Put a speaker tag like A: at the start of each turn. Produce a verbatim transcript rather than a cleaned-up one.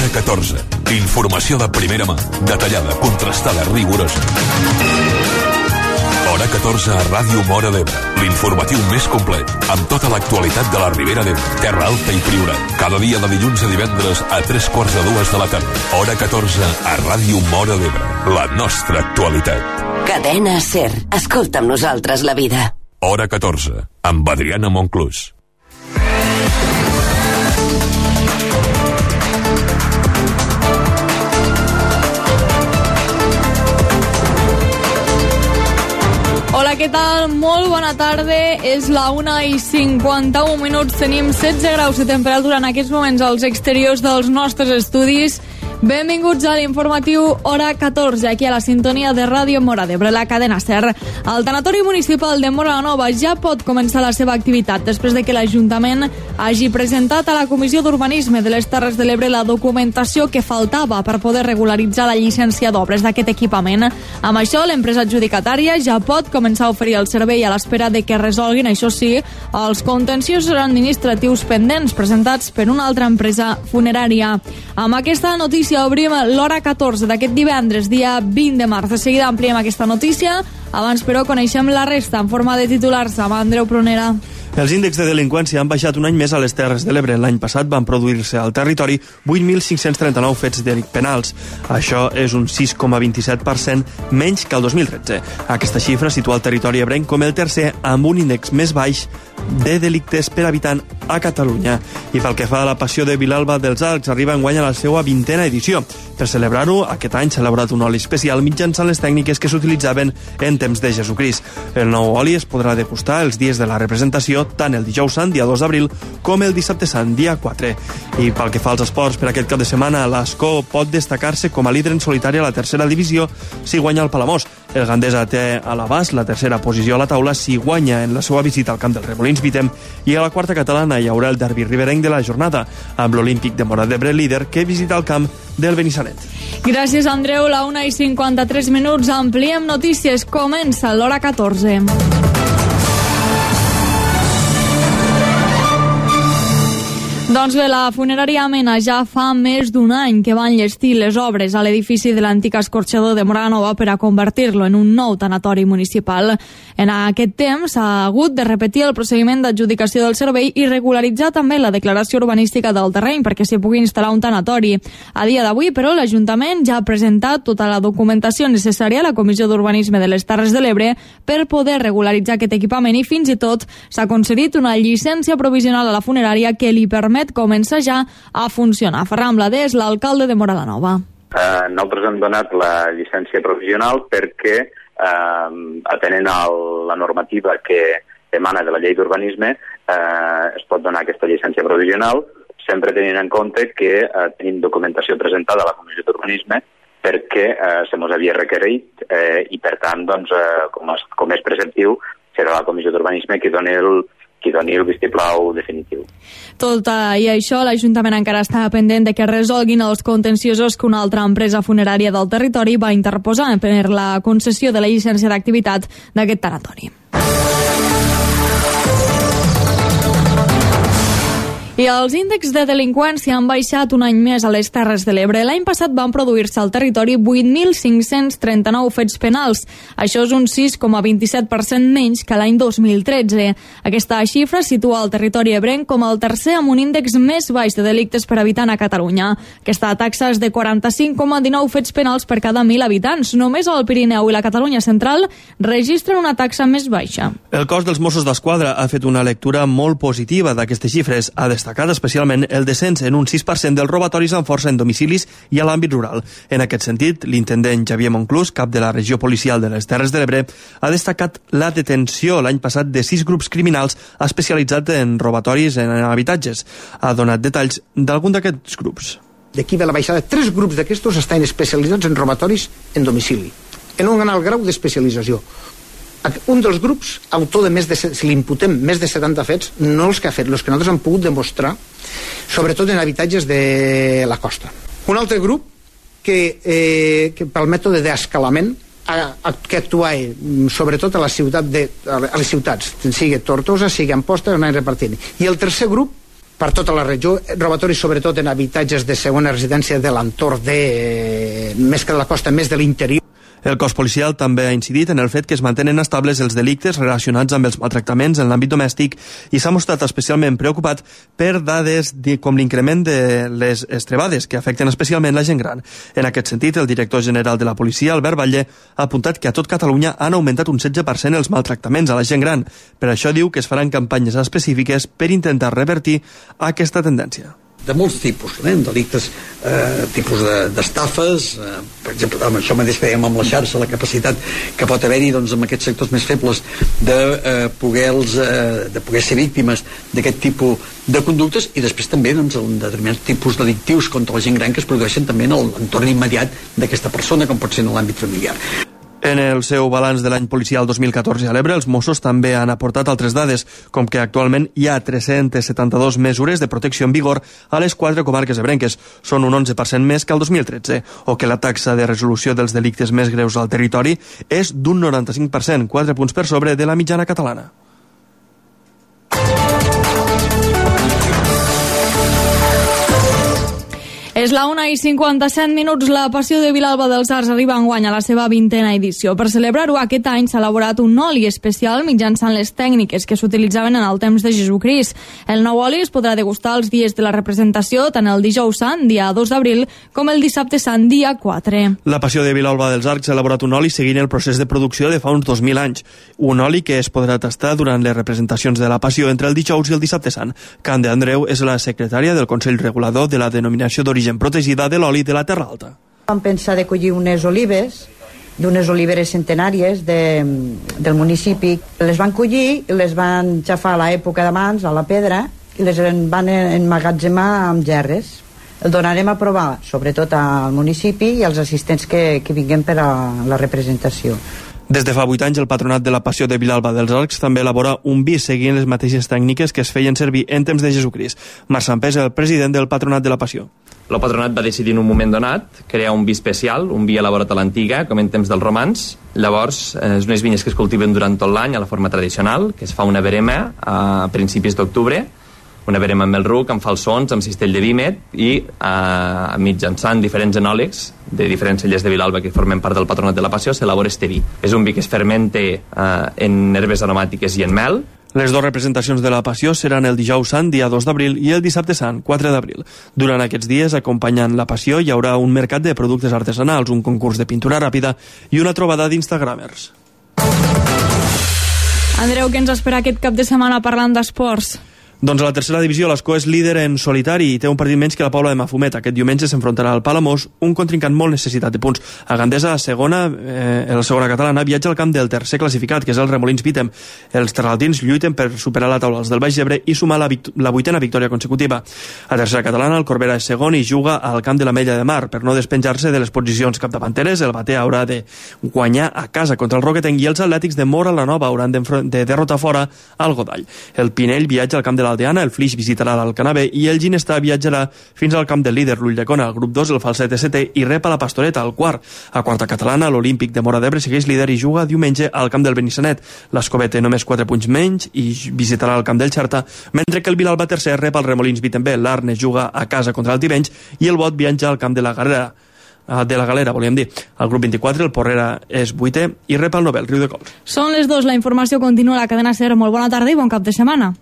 A: Hora catorze. Informació de primera mà, detallada, contrastada, rigorosa. Hora catorze a Ràdio Móra d'Ebre. L'informatiu més complet, amb tota l'actualitat de la Ribera d'Ebre, Terra Alta i Priorat. Cada dia de dilluns a divendres a tres quarts de dues de la tarda. Hora catorze a Ràdio Móra d'Ebre. La nostra actualitat.
B: Cadena SER. Escolta amb nosaltres la vida.
A: Hora catorze, amb Adriana Monclús.
C: Hola, què tal? Molt bona tarda. És la una i cinquanta-un minuts. Tenim setze graus de temperatura en aquests moments als exteriors dels nostres estudis. Benvinguts a l'informatiu Hora catorze, aquí a la sintonia de Ràdio Móra d'Ebre, la cadena SER. El Tanatori Municipal de Móra la Nova ja pot començar la seva activitat després de que l'Ajuntament hagi presentat a la Comissió d'Urbanisme de les Terres de l'Ebre la documentació que faltava per poder regularitzar la llicència d'obres d'aquest equipament. Amb això, l'empresa adjudicatària ja pot començar a oferir el servei a l'espera de que resolguin, això sí, els contenciosos administratius pendents presentats per una altra empresa funerària. Amb aquesta notícia obrim l'Hora catorze d'aquest divendres, dia vint de març. De seguida ampliem aquesta notícia. Abans, però, coneixem la resta en forma de titulars amb Andreu Prunera.
D: Els índexs de delinqüència han baixat un any més a les Terres de l'Ebre. L'any passat van produir-se al territori vuit mil cinc-cents trenta-nou fets penals. Això és un sis coma vint-i-set per cent menys que el dos mil tretze. Aquesta xifra situa el territori ebrenc com el tercer amb un índex més baix de delictes per habitant a Catalunya. I pel que fa a la Passió de Vilalba dels Arcs, arriba enguany a la seva vintena edició. Per celebrar-ho, aquest any s'ha elaborat un oli especial mitjançant les tècniques que s'utilitzaven en temps de Jesucrist. El nou oli es podrà degustar els dies de la representació, tant el dijous sant, dia dos d'abril, com el dissabte sant, dia quatre. I pel que fa als esports, per aquest cap de setmana, l'Ascó pot destacar-se com a líder en solitari a la tercera divisió si guanya el Palamós. El Gandesa té a l'abast la tercera posició a la taula si guanya en la seva visita al camp del Remolins Vitem, i a la quarta catalana hi haurà el derbi riberenc de la jornada, amb l'Olímpic de Móra d'Ebre líder que visita el camp del Benissanet.
C: Gràcies, Andreu. La una i cinquanta-tres minuts. Ampliem notícies. Comença l'Hora catorze. Doncs bé, la funerària Mena ja fa més d'un any que va enllestir les obres a l'edifici de l'antic escorxador de Móra la Nova per a convertir-lo en un nou tanatori municipal. En aquest temps s'ha hagut de repetir el procediment d'adjudicació del servei i regularitzar també la declaració urbanística del terreny perquè s'hi pugui instal·lar un tanatori. A dia d'avui, però, l'Ajuntament ja ha presentat tota la documentació necessària a la Comissió d'Urbanisme de les Terres de l'Ebre per poder regularitzar aquest equipament i fins i tot s'ha concedit una llicència provisional a la funerària que li permet comença ja a funcionar. Ferran Bladés, l'alcalde de Móra la Nova.
E: Eh, nosaltres hem donat la llicència provisional perquè, eh, atenent a la normativa que emana de la llei d'urbanisme, eh, es pot donar aquesta llicència provisional, sempre tenint en compte que eh, tenim documentació presentada a la Comissió d'Urbanisme perquè eh, se mos havia requerit eh, i, per tant, doncs, eh, com, es, com és preceptiu, serà la Comissió d'Urbanisme qui doni el qui doni el vistiplau definitiu.
C: Tot i això, l'Ajuntament encara està pendent de que resolguin els contenciosos que una altra empresa funerària del territori va interposar per la concessió de la llicència d'activitat d'aquest tanatori. I els índexs de delinqüència han baixat un any més a les Terres de l'Ebre. L'any passat van produir-se al territori vuit mil cinc-cents trenta-nou fets penals. Això és un sis coma vint-i-set per cent menys que l'any dos mil tretze. Aquesta xifra situa el territori ebrenc com el tercer amb un índex més baix de delictes per habitant a Catalunya. Aquesta taxa és de quaranta-cinc coma dinou fets penals per cada mil habitants. Només el Pirineu i la Catalunya central registren una taxa més baixa.
D: El cos dels Mossos d'Esquadra ha fet una lectura molt positiva d'aquestes xifres. Ha destacat especialment el descens en un sis per cent dels robatoris amb força en domicilis i a l'àmbit rural. En aquest sentit, l'intendent Xavier Monclús, cap de la regió policial de les Terres de l'Ebre, ha destacat la detenció l'any passat de sis grups criminals especialitzats en robatoris en habitatges. Ha donat detalls d'algun d'aquests grups.
F: D'aquí ve la baixada. Tres grups d'aquestos estan especialitzats en robatoris en domicili, en un alt grau d'especialització. Un dels grups, autor de més de, si li imputem més de setanta fets, no els que ha fet, els que nosaltres hem pogut demostrar, sobretot en habitatges de la costa. Un altre grup que, eh, que pel mètode d'escalament a, a, que actuava sobretot a la ciutat de, a les ciutats, sigui Tortosa, sigui Amposta, anant repartint. I el tercer grup per tota la regió, robatoris sobretot en habitatges de segona residència de l'entorn de, més que de la costa, més de l'interior.
D: El cos policial també ha incidit en el fet que es mantenen estables els delictes relacionats amb els maltractaments en l'àmbit domèstic i s'ha mostrat especialment preocupat per dades com l'increment de les estrebades, que afecten especialment la gent gran. En aquest sentit, el director general de la policia, Albert Batlle, ha apuntat que a tot Catalunya han augmentat un setze per cent els maltractaments a la gent gran. Per això diu que es faran campanyes específiques per intentar revertir aquesta tendència.
G: De molts tipus, eh? delictes, eh, tipus d'estafes, de, eh, per exemple, amb això mateix que dèiem amb la xarxa, la capacitat que pot haver-hi doncs, amb aquests sectors més febles de, eh, poder-los, eh, de poder ser víctimes d'aquest tipus de conductes, i després també doncs, en determinats tipus delictius contra la gent gran que es produeixen també en l'entorn immediat d'aquesta persona, com pot ser en l'àmbit familiar.
D: En el seu balanç de l'any policial dos mil catorze a l'Ebre, els Mossos també han aportat altres dades, com que actualment hi ha tres-centes setanta-dues mesures de protecció en vigor a les quatre comarques ebrenques. Són un onze per cent més que el dos mil tretze, o que la taxa de resolució dels delictes més greus al territori és d'un noranta-cinc per cent, quatre punts per sobre de la mitjana catalana.
C: És la una i cinquanta-set minuts. La Passió de Vilalba dels Arcs arriba enguany a la seva vintena edició. Per celebrar-ho, aquest any s'ha elaborat un oli especial mitjançant les tècniques que s'utilitzaven en el temps de Jesucrist. El nou oli es podrà degustar els dies de la representació, tant el dijous sant, dia dos d'abril, com el dissabte sant, dia quatre.
D: La Passió de Vilalba dels Arcs ha elaborat un oli seguint el procés de producció de fa uns dos mil anys. Un oli que es podrà tastar durant les representacions de la Passió entre el dijous i el dissabte sant. Cande Andreu és la secretària del Consell Regulador de la denominació d'origen protegida de l'oli de la Terra Alta.
H: Vam pensar de collir unes olives, d'unes oliveres centenàries de, del municipi. Les van collir i les van xafar a l'època d'abans, a la pedra, i les van emmagatzemar amb gerres. El donarem a provar, sobretot al municipi i als assistents que, que vinguin per a la representació.
D: Des de fa vuit anys, el Patronat de la Passió de Vilalba dels Arcs també elabora un vi seguint les mateixes tècniques que es feien servir en temps de Jesucrist. Marc Sampés, el president del Patronat de la Passió.
I: El Patronat va decidir en un moment donat crear un vi especial, un vi elaborat a l'antiga, com en temps dels romans. Llavors, eh, és unes vinyes que es cultiven durant tot l'any a la forma tradicional, que es fa una verema a principis d'octubre, una verema amb el ruc, amb falsons, amb cistell de vímet i eh, mitjançant diferents enòlegs de diferents cellers de Vilalba que formen part del Patronat de la Passió s'elabora este vi. És un vi que es fermente eh, en herbes aromàtiques i en mel.
D: Les dues representacions de la Passió seran el dijous sant, dia dos d'abril, i el dissabte sant, quatre d'abril. Durant aquests dies, acompanyant la Passió, hi haurà un mercat de productes artesanals, un concurs de pintura ràpida i una trobada d'instagramers.
C: Andreu, què ens espera aquest cap de setmana parlant d'esports?
D: Doncs a la tercera divisió l'Escó és líder en solitari i té un partit menys que la Pobla de Mafumet. Aquest diumenge s'enfrontarà al Palamós, un contrincant molt necessitat de punts. A Gandesa, a segona, eh, la segona catalana, viatja al camp del tercer classificat, que és el Remolins Vitem. Els terraltins lluiten per superar la taula als del Baix Ebre i sumar la, la vuitena victòria consecutiva. A tercera catalana, el Corbera és segon i juga al camp de la Mella de Mar. Per no despenjar-se de les posicions capdavanteres, el Batea haurà de guanyar a casa contra el Roquetenc i els Atlètics de Mora la Nova hauran de derrotar fora al Godall. El Pinell viatja al camp de la Aldeana, el Flix visitarà l'Alcanavè i el Ginestar viatjarà fins al camp del líder l'Ulldecona, al grup dos el Falset S T i rep a la Pastoreta al quart. A quarta catalana l'Olímpic de Móra d'Ebre segueix líder i juga diumenge al camp del Benissanet. L'Escovet té només quatre punts menys i visitarà el camp del Xerta, mentre que el Vilalba tercer rep al Remolins Vitembe. L'Arnes juga a casa contra el Tivenys i el Bot viatja al camp de la Galera de la Galera, volíem dir. Al grup vint-i-quatre el Porrera és vuitè i rep el Nobel Riu de Cols.
C: Són les dos, la informació continua a la cadena SER. Molt bona tarda i bon cap de setmana.